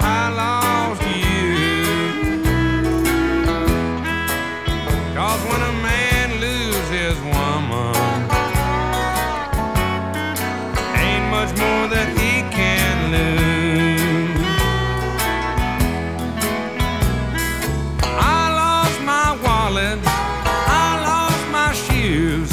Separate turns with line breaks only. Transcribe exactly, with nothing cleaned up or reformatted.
I lost you. 'Cause when a man loses his woman,